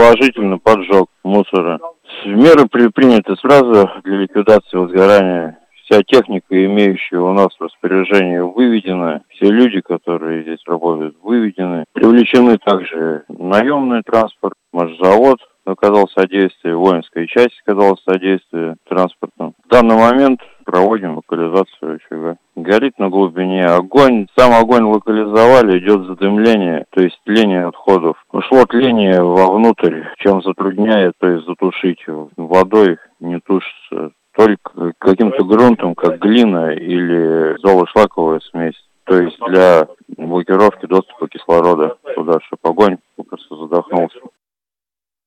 предположительно поджог мусора. Меры предприняты сразу для ликвидации возгорания. Вся техника, имеющая у нас в распоряжении, выведена. Все люди, которые здесь работают, выведены. Привлечены также наемный транспорт, машзавод оказал содействие, воинская часть оказала содействие транспортом. В данный момент проводим локализацию очага. Горит на глубине огонь. Сам огонь локализовали, идет задымление, то есть тление отходов. Ушло тление вовнутрь, чем затрудняет, то есть затушить его. Водой не тушится, только каким-то грунтом, как глина или золошлаковая смесь. То есть для блокировки доступа кислорода туда, чтобы